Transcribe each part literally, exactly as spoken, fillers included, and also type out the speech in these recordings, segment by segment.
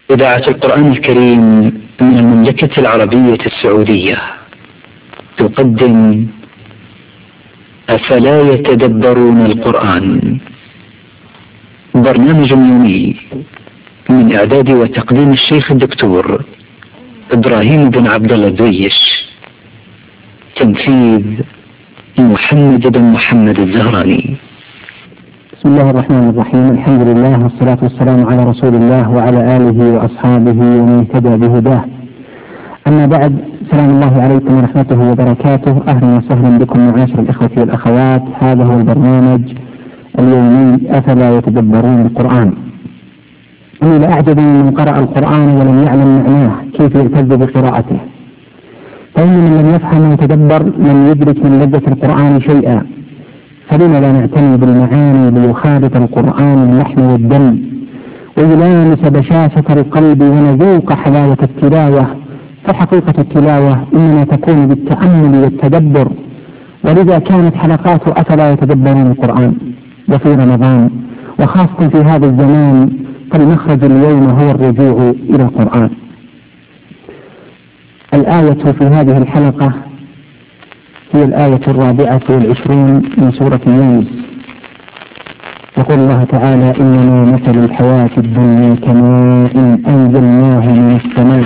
إذاعة القرآن الكريم من المملكة العربية السعودية تقدم أفلا يتدبرون القرآن، برنامج يومي من إعداد وتقديم الشيخ الدكتور إبراهيم بن عبد الله الدويش، تنفيذ محمد بن محمد الزهراني. بسم الله الرحمن الرحيم. الحمد لله والصلاة والسلام على رسول الله وعلى آله وأصحابه ومن اهتدى بهداه. أما بعد، سلام الله عليكم ورحمته وبركاته. أهلا وسهلا بكم معاشر الإخوة والأخوات. هذا هو البرنامج اليومي أفلا يتدبرون القرآن. أني لأعجب من قرأ القرآن ولم يعلم معناه كيف يعتز بقراءته، فإن من لم يفهم ويتدبر لم يدرك من لذة القرآن شيئا. فلما لا نعتني بالمعاني ليخالط القرآن اللحم والدم ويلامس بشاشة القلب ونذوق حلاوة التلاوة؟ فحقيقة التلاوة إنما تكون بالتأمل والتدبر، ولذا كانت حلقات أفلا يتدبرون القرآن وفي رمضان وخاصة في هذا الزمان، فالمخرج اليوم هو الرجوع إلى القرآن. الآية في هذه الحلقة هي الآية الرابعة والعشرون من سورة يونس. يقول الله تعالى: إنما مثل الحياة الدنيا كماء أنزلناه من السماء.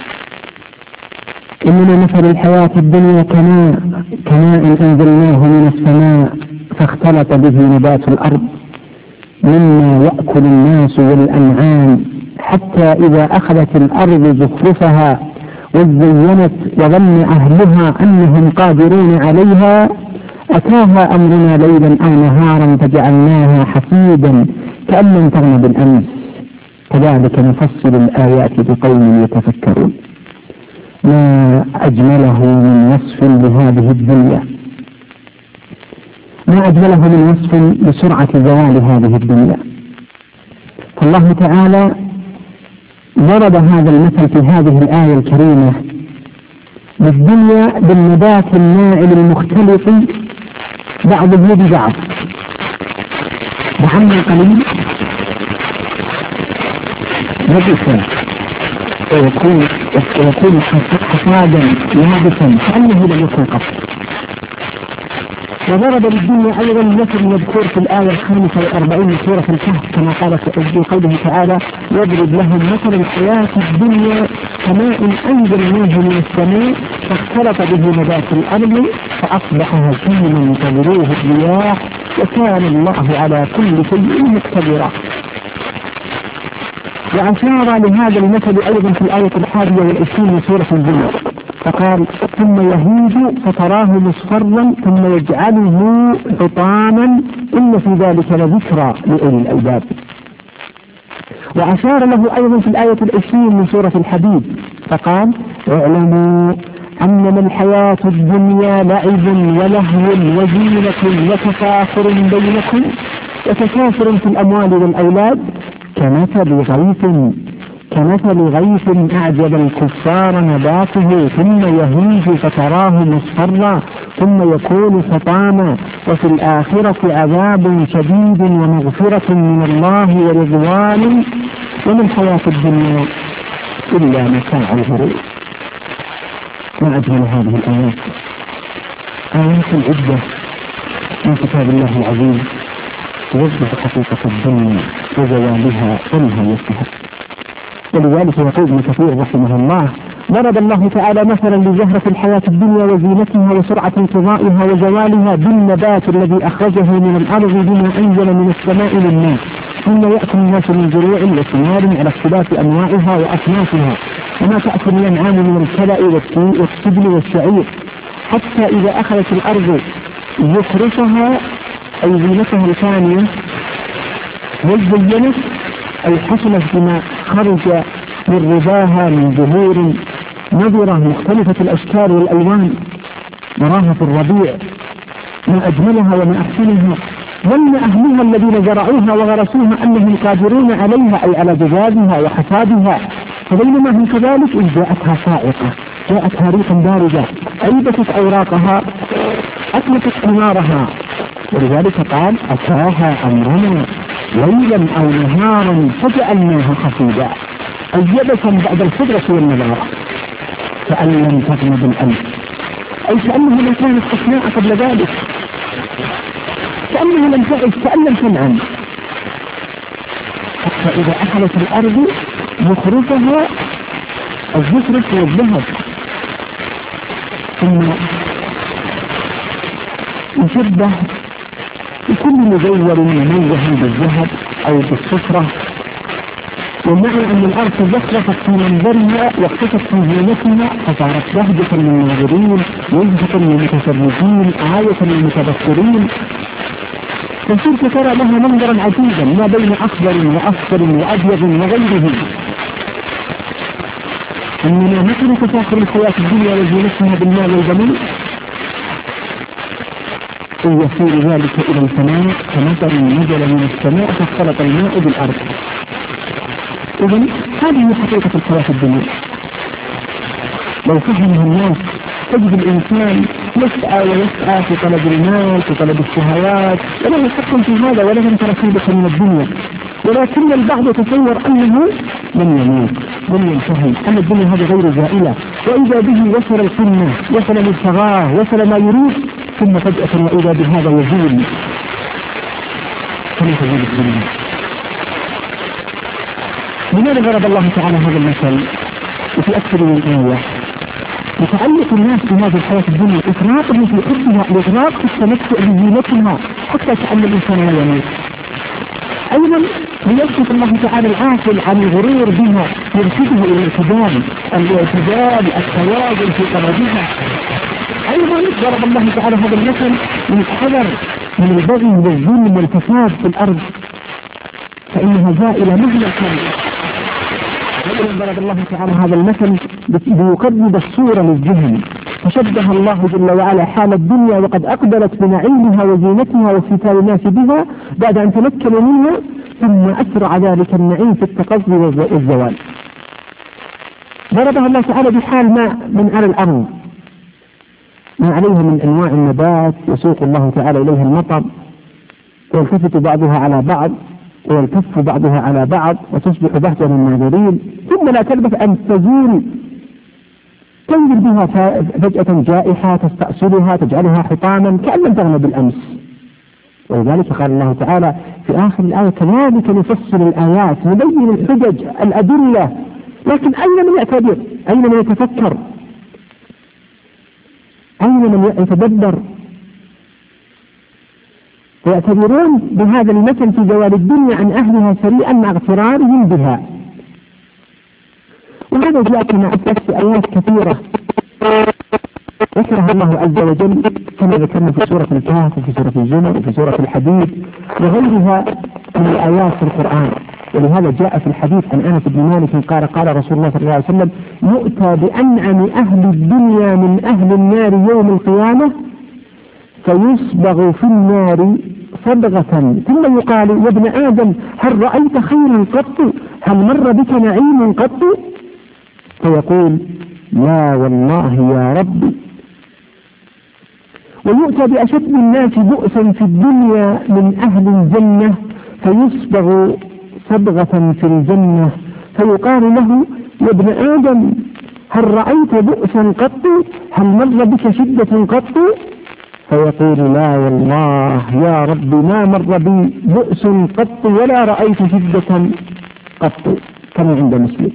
إنما مثل الحياة الدنيا كماء كماء أنزلناه من السماء فاختلط به نبات الأرض مما يأكل الناس والأنعام حتى إذا أخذت الأرض زخرفها وزينت وظن أهلها أنهم قادرون عليها أتاها أمرنا ليلا أو نهارا فجعلناها حصيدا كأن لم تغن بالأمس كذلك نفصل الآيات لقوم يتفكرون. ما أجمله من وصف لهذه الدنيا، ما أجمله من وصف لسرعة زوال هذه الدنيا. فالله تعالى ضرب هذا المثل في هذه الآية الكريمة للدنيا بالنبات الناعم المختلط بعضه ببعض، وعما قليل نبتا ويكون ويكون حصادا يابسا كأنه لم يكن قط. وضرب للدنيا أيضا مثل مذكور في الآية الخامسة والأربعين من سورة الكهف كما قال في قوله تعالى: يضرب لهم مثل الحياة الدنيا كماء أنزلناه من السماء فاختلط به نبات الأرض فأصبح هشيما تذروه الرياح وكان الله على كل شيء مقتدرا. وأشار لهذا المثل أيضا في الآية الحادية والعشرين من سورة الزمر فقال: ثم يهيج فتراه مصفرا ثم يجعله حطاما إن في ذلك لذكرى لأولي الألباب. وأشار له أيضا في الآية العشرين من سورة الحديد فقال: اعلموا أنما الحياة الدنيا لعب ولهو وزينة وتفاخر بينكم وتكاثر في الأموال والأولاد كمثل غيث كمثل غيث أعجب الكفار نباته ثم يهيج فتراه مصفرا ثم يكون حطاما وفي الآخرة عذاب شديد ومغفرة من الله ورضوان وما الحياة الدنيا إلا متاع الغرور. ما أجمل هذه الآيات، آيات عدة من كتاب الله العظيم توضح حقيقة الدنيا وزوالها ومنها يستحق. ولذلك يقول ابن كثير رحمه الله: ضرب الله تعالى مثلا لزهرة الحياة الدنيا وزينتها وسرعة انقضائها وزوالها بالنبات الذي أخرجه من الأرض بما أنزل من السماء للناس مما يأكل الناس من زروع وثمار على اختلاف أنواعها وأصنافها وما تأكل الأنعام من الكلأ والسبل والشعير حتى إذا أخذت الأرض زخرفها أي زينتها الثانية وزينت أي حصلت بما خرج من رباها من زهور نظرة مختلفة الأشكال والألوان نراها في الربيع. ما أجملها وما أحسنها، ظن أهلها الذين زرعوها وغرسوها أنهم قادرون عليها أي على جذابها وحصادها، فبينما هم كذلك إذ جاءتها صاعقة جاءتها ريح باردة أيبست أوراقها أطلقت ثمارها. ولذلك قال: أتاها أمرنا ليلا أو نهارا فجعلناها حصيدا. أجيبة بعد الخضرة والنضارة كأن لم تغن بالأمس، أي كأنه لم كان استثناء قبل ذلك، كأنه لم تعد، كأن لم تنعم، حتى إذا أخذت الأرض يخرجها الزخرف والذهب ثم يشبه بكل مزور مميز بالذهب أو بالصفرة، ومعنى أن الأرض تزخرفت في منظرها واختفت في زينتها فصارت بهجة للناظرين، وجهة للمتفرجين، آية للمتبصرين، فصرت ترى لها منظرا عجيبا ما بين أخضر وأصفر وأبيض وغيره. إنما مثل تفاخر الحياة الدنيا وزينتها بالمال والبنين إن يصير ذلك إلى السماء كمطر نزل من السماء فاختلط الماء بالأرض. إذن هذه حقيقة الحياة الدنيا، لو فهمها الناس تجد الإنسان يسعى ويسعى في طلب المال، في طلب الشهوات، ولا يحكم في هذا ولا ينتهي نصيبه من الدنيا، ولكن البعض يتصور أنه لن يموت لن ينتهي، أن الدنيا هذه غير زائلة، وإذا به وصل القمة، وصل للفغاه، وصل ما يريد، ثم فجأة وإذا بهذا يزول. كما تزول الدنيا. لماذا ضرب الله تعالى هذا المثل وفي أكثر من آية؟ يتعلق الناس بهذه الحياة الدنيا إفراطهم في حبها، الإغراق في التمتع بزينتها حتى كأن الإنسان لا يموت. أيضا ليكشف الله تعالى العاقل عن الغرور بها، يرشده إلى الاعتدال، الاعتدال التوازن في طلبها. أيضا ضرب الله تعالى هذا المثل من الحذر من البغي والظلم والفساد في الأرض، فإنها زائلة مهما كانت. أيضا ضرب الله تعالى هذا المثل ليقرب الصورة للذهن، فشبه الله جل وعلا حال الدنيا وقد أقبلت بنعيمها وزينتها واستيثار الناس بها بعد أن تمكنوا منها، ثم أسرع ذلك النعيم في التقصي والزوال. ضربها الله تعالى بحال ما من على الأرض ما عليها من أنواع النبات، يسوق الله تعالى إليها المطر ويلتفت بعضها على بعض ويلتف بعضها على بعض وتصبح بهجة للناظرين، ثم لا تلبث أن تزول، تنزل بها فجأة جائحة تستأصلها تجعلها حطاما كأن لم تغن بالأمس. ولذلك قال الله تعالى في آخر الآية كذلك نفصل الآيات نبين الحجج الأدلة، لكن أين من يعتبر؟ أين من يتفكر؟ أين من يتدبر؟ ويعتبرون بهذا المثل في زوال الدنيا عن أهلها سريعا مع اغترارهم بها. وهذا جاء كما أثبت في آيات كثيرة ذكرها الله عز وجل كما ذكرنا في سورة الكهف وفي سورة الزمر وفي سورة الحديد وغيرها من الآيات في القرآن. ولهذا جاء في الحديث عن أنس بن مالك قال قال رسول الله صلى الله عليه وسلم يؤتى بأنعم أهل الدنيا من أهل النار يوم القيامة فيصبغ في النار صبغة ثم يقال يا ابن آدم هل رأيت خيرا قط؟ هل مر بك نعيم قط؟ فيقول لا والله يا ربي. ويؤتى بأشد الناس بؤسا في الدنيا من أهل الجنة فيصبغ صبغة في الجنة فيقال له يا ابن آدم هل رأيت بؤسا قط؟ هل مر بك شدة قط؟ فيقول لا والله يا رب ما مر بي بؤس قط ولا رأيت شدة قط، كما عند مسلم.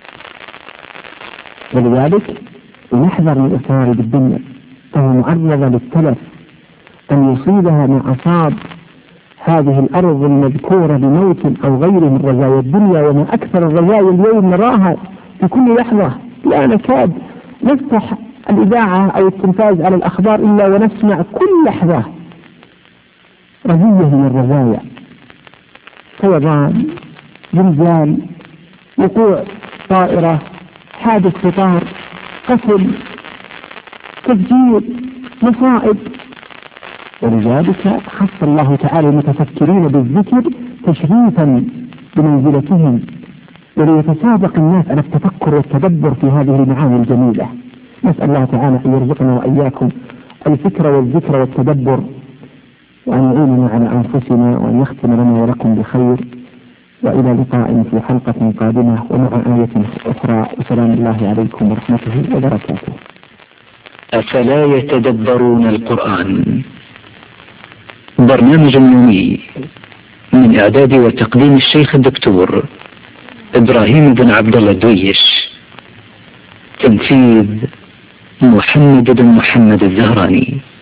ولذلك نحذر من إثار بالدنيا، فهو معرضة للتلف أن يصيبها ما أصاب هذه الأرض المذكورة بموت أو غيره من رزايا الدنيا. وما أكثر الرزايا اليوم نراها في كل لحظة، لا نكاد نفتح الإذاعة أو التلفاز على الأخبار إلا ونسمع كل لحظة رزية من الرزايا، فيضان، زلزال، وقوع طائرة، حادث قطار، قتل، تفجير، مصائب. ولذلك خص الله تعالى المتفكرين بالذكر تشريفا بمنزلتهم وليتسابق الناس على التفكر والتدبر في هذه المعاني الجميلة. نسأل الله تعالى أن يرزقنا وإياكم الفكر والذكر والتدبر، وأن يعيننا على أنفسنا، وأن يختم لنا ولكم بخير. وإلى لقاء في حلقة قادمة ومع آية أخرى، وسلام الله عليكم ورحمته وبركاته. أفلا يتدبرون القرآن؟ برنامج يومي من إعداد وتقديم الشيخ الدكتور إبراهيم بن عبد الله الدويش، تنفيذ محمد بن محمد الزهراني.